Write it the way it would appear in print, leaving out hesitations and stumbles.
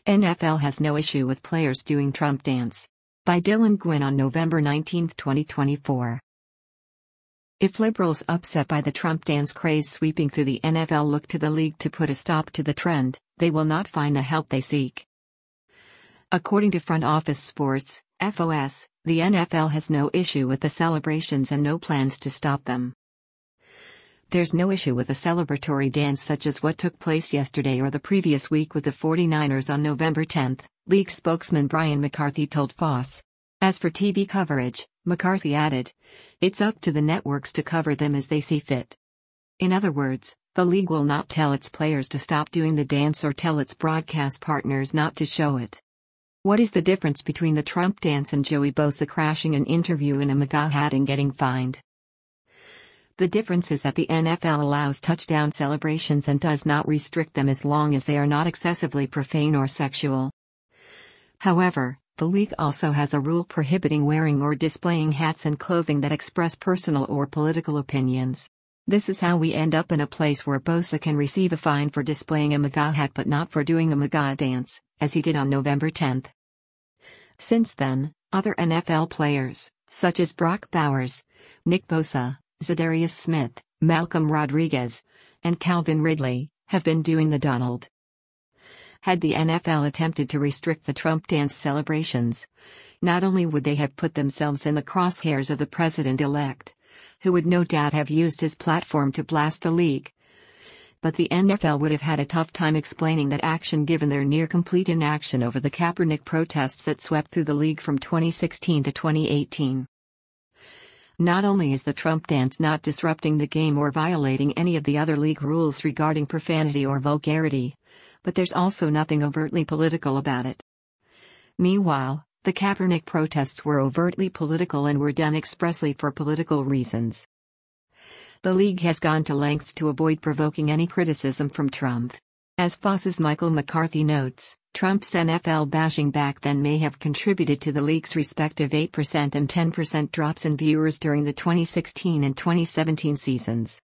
NFL has no issue with players doing Trump dance. By Dylan Gwynn on November 19, 2024. If liberals upset by the Trump dance craze sweeping through the NFL look to the league to put a stop to the trend, they will not find the help they seek. According to Front Office Sports, FOS, the NFL has no issue with the celebrations and no plans to stop them. There's no issue with a celebratory dance such as what took place yesterday or the previous week with the 49ers on November 10, league spokesman Brian McCarthy told FOS. As for TV coverage, McCarthy added, it's up to the networks to cover them as they see fit. In other words, the league will not tell its players to stop doing the dance or tell its broadcast partners not to show it. What is the difference between the Trump dance and Joey Bosa crashing an interview in a MAGA hat and getting fined? The difference is that the NFL allows touchdown celebrations and does not restrict them as long as they are not excessively profane or sexual. However, the league also has a rule prohibiting wearing or displaying hats and clothing that express personal or political opinions. This is how we end up in a place where Bosa can receive a fine for displaying a MAGA hat but not for doing a MAGA dance, as he did on November 10. Since then, other NFL players, such as Brock Bowers, Nick Bosa, Za'Darius Smith, Malcolm Rodriguez, and Calvin Ridley, have been doing the Donald. Had the NFL attempted to restrict the Trump dance celebrations, not only would they have put themselves in the crosshairs of the president-elect, who would no doubt have used his platform to blast the league, but the NFL would have had a tough time explaining that action given their near-complete inaction over the Kaepernick protests that swept through the league from 2016 to 2018. Not only is the Trump dance not disrupting the game or violating any of the other league rules regarding profanity or vulgarity, but there's also nothing overtly political about it. Meanwhile, the Kaepernick protests were overtly political and were done expressly for political reasons. The league has gone to lengths to avoid provoking any criticism from Trump. As FOS's Michael McCarthy notes, Trump's NFL bashing back then may have contributed to the league's respective 8% and 10% drops in viewers during the 2016 and 2017 seasons.